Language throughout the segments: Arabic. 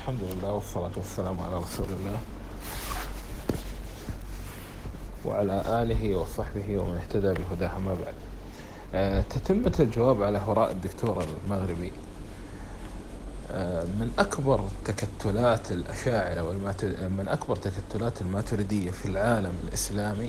الحمد لله والصلاة والسلام على رسول الله وعلى آله وصحبه ومن اهتدى بهداه. ما بعد. تتمة الجواب على هراء الدكتور المغربي. من أكبر تكتلات الأشاعرة من أكبر تكتلات الماتريدية في العالم الإسلامي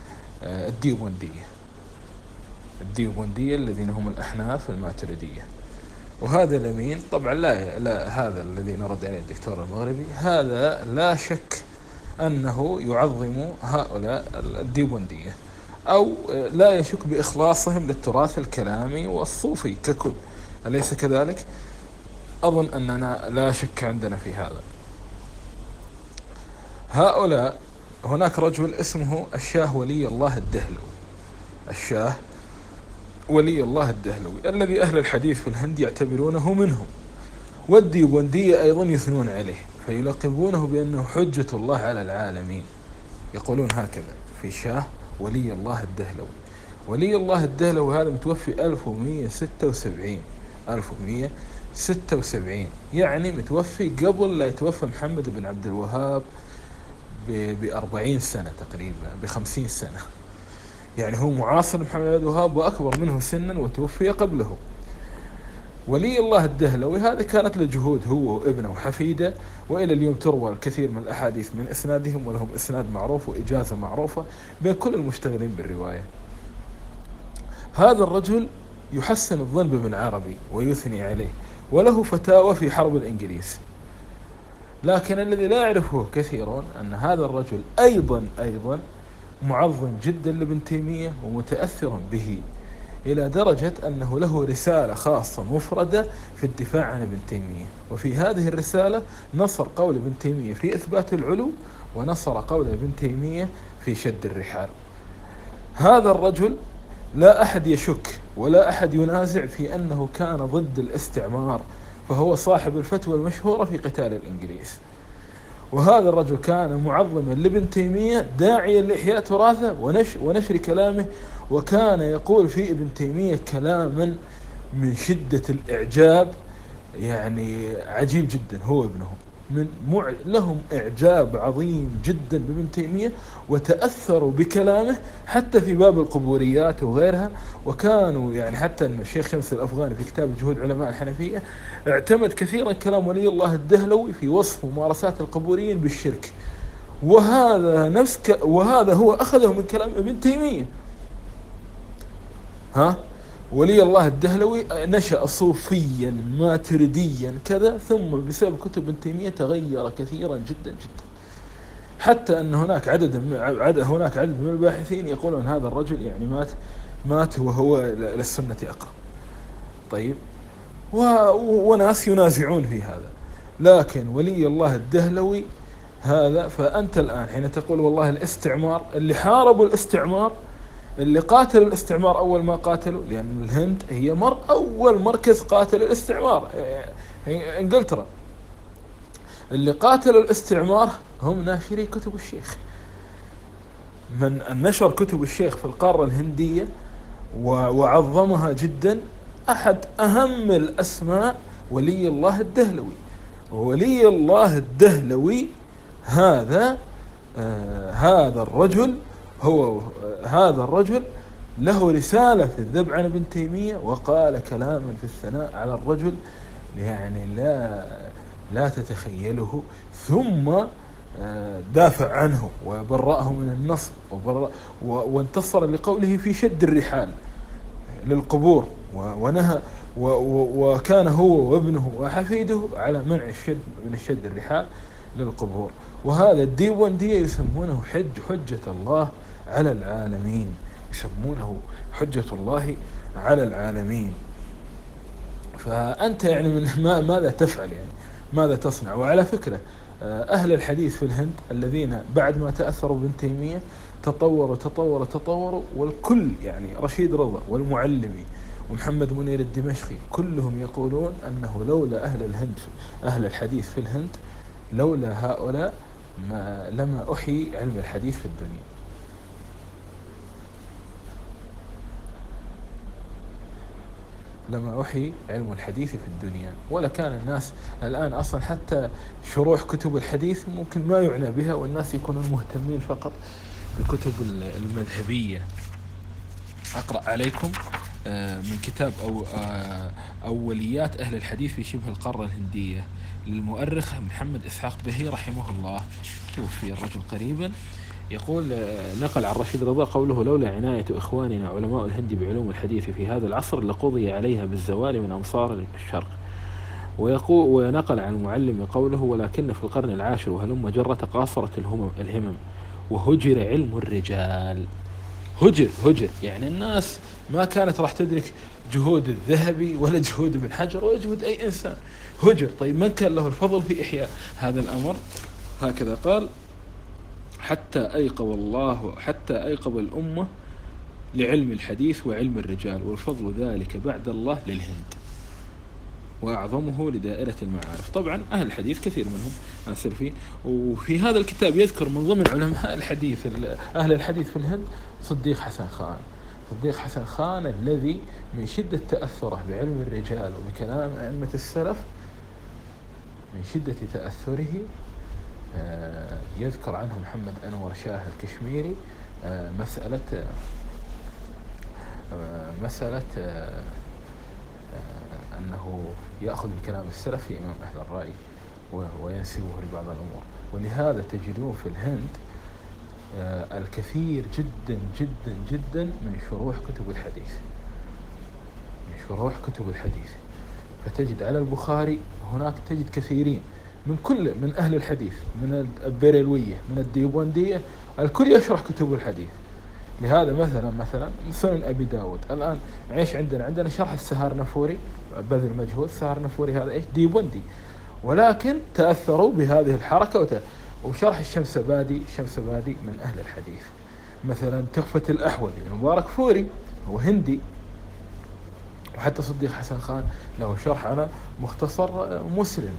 الديوبندية الذين هم الأحناف الماتريدية. وهذا لمين؟ طبعا لا هذا الذي نرد عليه الدكتور المغربي هذا لا شك أنه يعظم هؤلاء الديوبندية، أو لا يشك بإخلاصهم للتراث الكلامي والصوفي ككل، أليس كذلك؟ أظن أننا لا شك عندنا في هذا. هؤلاء هناك رجل اسمه الشاه ولي الله الدهلوي، الشاه ولي الله الدهلوي الذي أهل الحديث في الهند يعتبرونه منهم، والديوبندية أيضا يثنون عليه فيلقبونه بأنه حجة الله على العالمين. يقولون هكذا في شاه ولي الله الدهلوي. ولي الله الدهلوي هذا متوفي 1176، يعني متوفي قبل لا يتوفى محمد بن عبد الوهاب ب40 سنة تقريبا، ب50 سنة. يعني هو معاصر محمد بن عبد الوهاب وأكبر منه سنا وتوفي قبله. ولي الله الدهلوي هذا كانت له جهود هو وابنه وحفيده، وإلى اليوم تروى الكثير من الأحاديث من إسنادهم، ولهم إسناد معروف وإجازة معروفة بين كل المشتغلين بالرواية. هذا الرجل يحسن الظن بابن عربي ويثني عليه، وله فتاوى في حرب الإنجليز. لكن الذي لا يعرفه كثيرون أن هذا الرجل أيضا معظم جدا لابن تيمية ومتأثر به، إلى درجة أنه له رسالة خاصة مفردة في الدفاع عن ابن تيمية. وفي هذه الرسالة نصر قول ابن تيمية في إثبات العلو، ونصر قول ابن تيمية في شد الرحال. هذا الرجل لا أحد يشك ولا أحد ينازع في أنه كان ضد الاستعمار، فهو صاحب الفتوى المشهورة في قتال الإنجليز. وهذا الرجل كان معظما لابن تيمية، داعيا لإحياء تراثه ونشر كلامه، وكان يقول في ابن تيمية كلاما من شدة الإعجاب، يعني عجيب جدا. هو ابنه لهم إعجاب عظيم جدا بابن تيمية، وتأثروا بكلامه حتى في باب القبوريات وغيرها. وكانوا يعني حتى أن الشيخ شمس الأفغاني في كتاب جهود علماء الحنفية اعتمد كثيرا كلام ولي الله الدهلوي في وصف ممارسات القبوريين بالشرك، وهذا هو أخذه من كلام ابن تيمية. ولي الله الدهلوي نشأ صوفيا ماتريديا كذا، ثم بسبب كتب ابن تيمية تغير كثيرا جدا جدا، حتى أن هناك عدد من الباحثين يقولون هذا الرجل يعني مات وهو للسنة أقرب. طيب، وناس ينازعون في هذا، لكن ولي الله الدهلوي هذا، فأنت الآن حين تقول والله الاستعمار، اللي حاربوا الاستعمار، اللي قاتلوا الاستعمار أول ما قاتلوا، لأن الهند هي أول مركز قاتل الاستعمار، إنجلترا. اللي قاتلوا الاستعمار هم ناشري كتب الشيخ. من نشر كتب الشيخ في القارة الهندية وعظمها جدا، أحد أهم الأسماء ولي الله الدهلوي. ولي الله الدهلوي هذا الرجل له رسالة في الذب عن ابن تيمية، وقال كلاما في الثناء على الرجل يعني لا تتخيله، ثم دافع عنه وبرأه من النصب وانتصر لقوله في شد الرحال للقبور، ونهى وكان هو وابنه وحفيده على منع الشد الرحال للقبور. وهذا الديوبندية يسمونه حجة الله على العالمين، يسمونه حجة الله على العالمين. فأنت يعني ماذا تفعل؟ يعني ماذا تصنع؟ وعلى فكرة، أهل الحديث في الهند الذين بعد ما تأثروا بابن تيمية تطوروا، والكل يعني رشيد رضا والمعلمي ومحمد منير الدمشقي كلهم يقولون أنه لولا أهل الحديث في الهند، لولا هؤلاء لما أحيي علم الحديث في الدنيا. لما أحيي علم الحديث في الدنيا. ولا كان الناس الآن أصلا حتى شروح كتب الحديث ممكن ما يعنى بها، والناس يكونون مهتمين فقط بالكتب المذهبية. أقرأ عليكم من كتاب أوليات أهل الحديث في شبه القارة الهندية للمؤرخ محمد إسحاق بهي رحمه الله، توفي الرجل قريبا. يقول نقل عن رشيد رضا قوله: لولا عناية إخواننا علماء الهند بعلوم الحديث في هذا العصر لقضي عليها بالزوال من أمصار الشرق. ونقل عن المعلم قوله: ولكن في القرن العاشر وهلم جرة قاصرت الهمم وهجر علم الرجال. هجر يعني الناس ما كانت راح تدرك جهود الذهبي ولا جهود ابن حجر ولا جهود أي إنسان. هجر. طيب من كان له الفضل في إحياء هذا الأمر؟ هكذا قال: حتى أيقظ الأمة لعلم الحديث وعلم الرجال، والفضل ذلك بعد الله للهند، وأعظمه لدائرة المعارف. طبعا أهل الحديث كثير منهم السلفي. وفي هذا الكتاب يذكر من ضمن علماء الحديث أهل الحديث في الهند صديق حسن خان الذي من شدة تأثره بعلم الرجال وبكلام أئمة السلف، من شدة تأثره يذكر عنه محمد أنور شاه الكشميري مسألة أنه يأخذ بكلام السلف في إمام أهل الرأي وينسبه لبعض الأمور. ولهذا تجدون في الهند الكثير جدا جدا جدا من شروح كتب الحديث. فتجد على البخاري هناك تجد كثيرين من أهل الحديث، من البريلوية، من الديوبندية، الكل يشرح كتب الحديث. لهذا مثلا سنن أبي داود الآن ايش عندنا شرح السهارنفوري، بذل مجهود. السهارنفوري هذا ايش؟ ديوبندي، ولكن تأثروا بهذه الحركة. وشرح الشمسبادي من أهل الحديث. مثلا تحفة الأحوذي المبارك فوري هو هندي. وحتى صديق حسن خان له شرح على مختصر مسلم.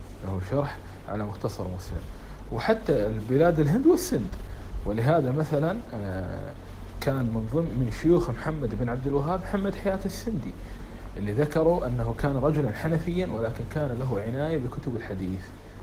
وحتى البلاد الهند والسند. ولهذا مثلا كان من شيوخ محمد بن عبد الوهاب محمد حياة السندي، اللي ذكروا أنه كان رجلا حنفيا ولكن كان له عناية بكتب الحديث.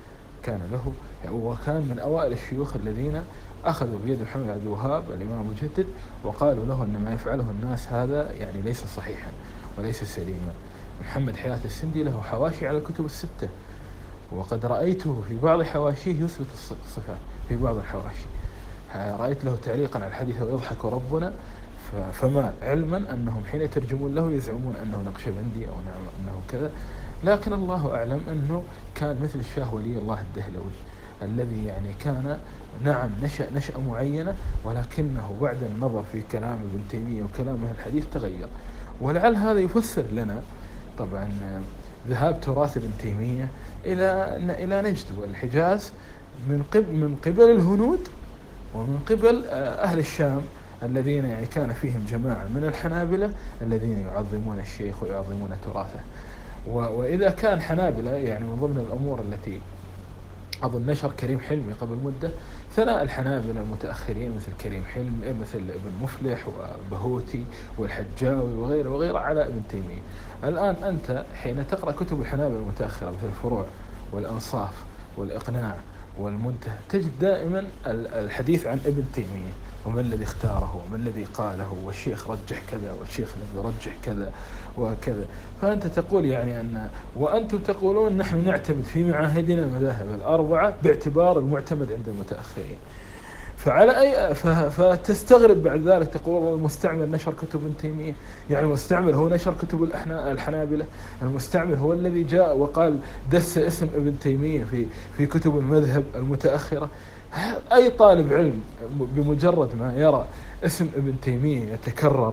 وكان من أوائل الشيوخ الذين أخذوا بيد محمد بن عبد الوهاب الإمام المجدد وقالوا له أن ما يفعله الناس هذا يعني ليس صحيحا وليس سليما. محمد حياة السندي له حواشي على الكتب الستة، وقد رأيته في بعض حواشيه يثبت الصفات. في بعض الحواشي رأيت له تعليقا على الحديث ويضحك ربنا فما علما أنهم حين يترجمون له يزعمون أنه نقشبندي أو أنه كذا. لكن الله أعلم أنه كان مثل الشاه ولي الله الدهلوي الذي يعني كان نشأ معينة، ولكنه بعد النظر في كلام ابن تيمية وكلام أهل الحديث تغير. ولعل هذا يفسر لنا طبعا ذهاب تراث ابن تيمية إلى نجد والحجاز من قبل الهنود ومن قبل أهل الشام الذين يعني كان فيهم جماعة من الحنابلة الذين يعظمون الشيخ ويعظمون تراثه. وإذا كان حنابلة يعني من ضمن الأمور التي أظن نشر كريم حلمي قبل مدة ثناء الحنابلة المتأخرين مثل كريم حلمي، مثل ابن مفلح وبهوتي والحجاوي وغيره على ابن تيمية. الآن أنت حين تقرأ كتب الحنابلة المتأخرة مثل الفروع والأنصاف والإقناع والمنتهى تجد دائما الحديث عن ابن تيمية وما الذي اختاره وما الذي قاله، والشيخ رجح كذا والشيخ لم يرجح كذا وكذا. فأنت تقول يعني وأنتم تقولون نحن نعتمد في معاهدنا المذاهب الأربعة باعتبار المعتمد عند المتأخرين. فتستغرب بعد ذلك تقول المستعمر نشر كتب ابن تيمية، يعني المستعمر هو نشر كتب الحنابلة، المستعمر هو الذي جاء وقال دس اسم ابن تيمية في كتب المذهب المتأخرة. أي طالب علم بمجرد ما يرى اسم ابن تيمية يتكرر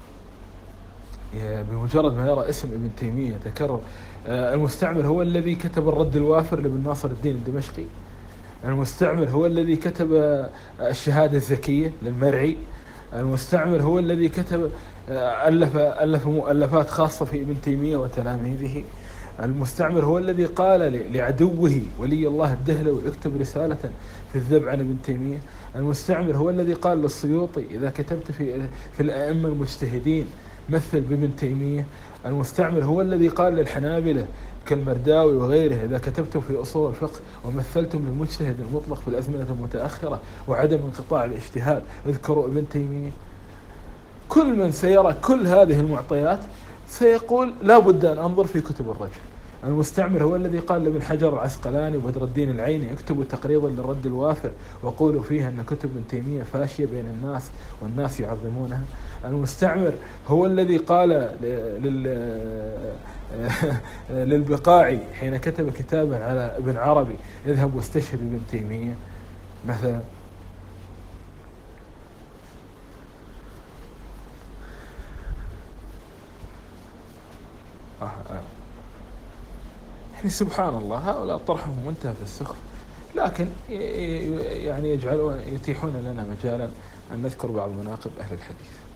المستعمر هو الذي كتب الرد الوافر لابن ناصر الدين الدمشقي، المستعمر هو الذي كتب الشهادة الزكية للمرعي، المستعمر هو الذي كتب ألف مؤلفات خاصة في ابن تيمية وتلاميذه، المستعمر هو الذي قال لعدوه ولي الله الدهلوي اكتب رسالة في الذب عن ابن تيمية، المستعمر هو الذي قال للسيوطي إذا كتبت في الأئمة المجتهدين مثل بابن تيمية، المستعمر هو الذي قال للحنابلة كالمرداوي وغيره: إذا كتبتم في أصول الفقه ومثلتم للمجتهد المطلق في الأزمنة المتأخرة وعدم انقطاع الاجتهاد اذكروا ابن تيمية. كل من سيرى كل هذه المعطيات سيقول لا بد أن أنظر في كتب الرجل. المستعمر هو الذي قال لابن حجر العسقلاني وبدر الدين العيني: اكتبوا تقريضا للرد الوافر وقولوا فيها أن كتب ابن تيمية فاشية بين الناس والناس يعظمونها. المستعمر هو الذي قال للبقاعي حين كتب كتابا على ابن عربي: اذهب واستشهد ابن تيمية مثلا. يعني سبحان الله، هؤلاء طرحهم منتهى في السخف، لكن يعني يتيحون لنا مجالا أن نذكر بعض مناقب أهل الحديث.